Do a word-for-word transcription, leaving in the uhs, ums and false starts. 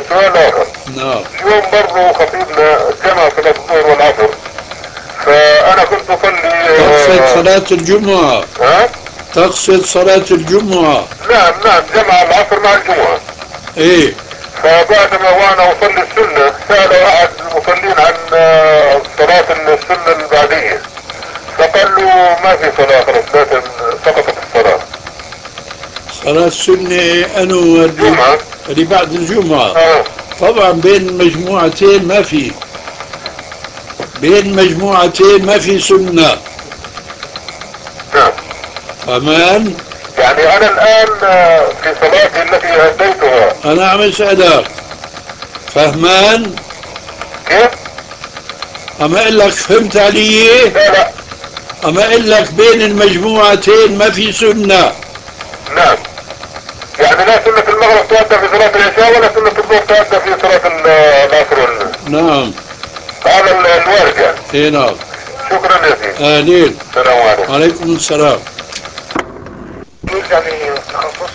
سؤال اخر. نعم. اليوم برضه خطيبنا جمع صلاة الظهر والعصر، فانا كنت اصلي. تقصد آه، صلاة الجمعة؟ ها؟ تقصد صلاة الجمعة؟ نعم نعم، جمع العصر مع الجمعة. ايه. فبعد ما وانا اصلي السنة سأل احد المصلين عن آه، صلاة السنة البعدية، فقال له ما في صلاة، خلاص لازم سقطت الصلاة. صلاة السنة أنو اللي جمعة. اللي بعد الجمعة؟ اه. طبعا بين المجموعتين ما في، بين المجموعتين ما في سنة. نعم. أمان. يعني انا الان آه، في صلاتي التي اديتها. أنا عم أسألك، فهمان؟ كيف؟ أما أقول لك فهمت علي؟ لا لا. أما أقول لك بين المجموعتين ما في سنة. نعم. يعني لا سنة المغرب تؤدى في صلاة العشاء ولا سنة الظهر تؤدى في صلاة ال- العصر وال- نعم. هذا ال- الوارد يعني. إيه نعم. شكرا يا سيدي. أهلين. السلام عليكم. عليكم السلام. يعني تخصص